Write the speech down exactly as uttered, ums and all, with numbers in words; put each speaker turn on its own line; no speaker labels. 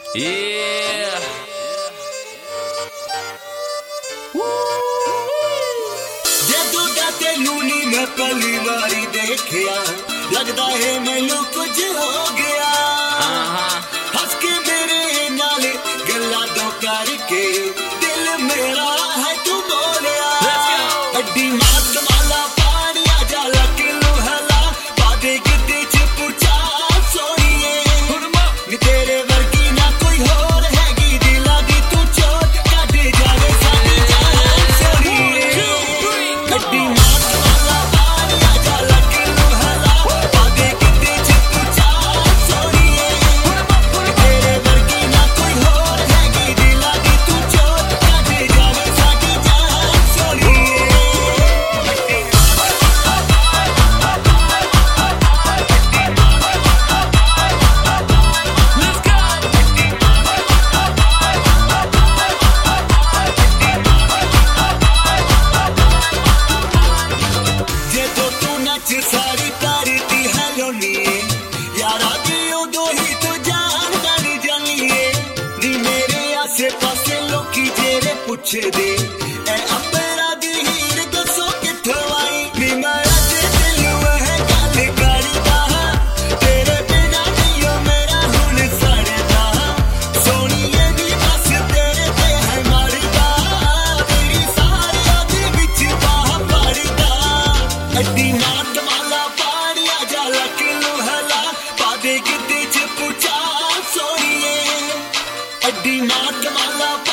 Yeah.
ਜਦੋਂ ਦਾ ਤੈਨੂੰ ਨੀ ਮੈਂ ਪਹਿਲੀ ਵਾਰੀ ਦੇਖਿਆ ਲੱਗਦਾ ਏ ਮੈਨੂੰ ਕੁਝ ਹੋ ਗਿਆ ਹੱਸ ਕੇ ਮੇਰੇ ਨਾਲ ਗੱਲਾਂ ਦੋ ਕਰਕੇ ਦਿਲ ਮੇਰਾ ਹੈ ਤੂੰ ਬੋਲਿਆ ਅੱਡੀ ਮਾਤ ਮਾਲਾ ਪਾਣੀਆਂ ਜਾ ਲੱਕ ਨੂੰ ਹਲਾ ਬਾਦੇ ਕਿਤੇ ਚ ਪੁੱਛਾ ਸੋਣੀਏ ਨੀ ਤੇਰੇ ਵਰਗੀ ਨਾ ਕੋਈ ਹੋਰ ਹੈਗੀ ਦਿਲਾਂ ਦੀ ਤੂੰ ਚੋਟ ਕੱਢ ਜਾਵੇ ਸਾਡੀ ਜਾਨ ਸੋਣੀਏ ਅੱਡੀ ਮਾਤ ਮਾਲਾ ਪਾਣੀਆਂ ਜਾ ਲੱਕ ਨੂੰ ਹਲਾ ਬਾਦੇ ਕਿਤੇ ਚ ਪੁੱਛਾ ਸੋਣੀਏ ਨੀ ਤੇਰੇ ਵਰਗੀ ਨਾ ਕੋਈ ਹੋਰ ਹੈਗੀ ਦਿਲਾਂ ਦੀ ਤੂੰ ਚੋਟ ਕੱਢ ਜਾਵੇ ਸਾਡੀ ਜਾਨ ਸੋਣੀਏ ਜਦੋਂ ਤੂੰ ਨੱਚ ਸਾਰੀ ਕਰਦੀ ਹੈ ਲੋਨੀਏ ਯਾਰਾ ਦੀ ਉਦੋਂ ਹੀ ਤੂੰ ਜਾਨ ਬਣ ਜਾਨੀਏ ਨੀ ਮੇਰੇ ਆਸੇ ਪਾਸੇ ਲੋਕੀ ਜਿਹੜੇ ਪੁੱਛਦੇ ਐ ਅੰਬਰਾਂ ਦੀ ਹੀਰ ਦੱਸੋ ਕਿੱਥੋਂ ਆਈ ਨੀ ਮੈਂ ਅੱਜ ਤੈਨੂੰ ਇਹ ਗੱਲ ਕਰਦਾ ਤੇਰੇ ਬਿਨਾਂ ਨਹੀਂ ਓ ਮੇਰਾ ਹੁਣ ਸੜਦਾ ਸੋਹਣੀਏ ਨੀ ਬਸ ਤੇਰੇ ਤੇ ਹੈ ਮਰਦਾ ਤੇਰੀ ਸਾਰਿਆਂ ਦੇ ਵਿੱਚ ਬਾਹ ਪੜਦਾ ਅੱਡੀ ਮਾਤ ਮਾਲਾ ਪਾਣੀਆਂ ਜਾ ਲੱਕ ਨੂੰ ਹਲਾ ਬਾਦੇ ਕਿਤੇ ਚ ਪੁੱਛਾ ਸੋਣੀਏ ਅੱਡੀ ਮਾਤ ਮਾਲਾ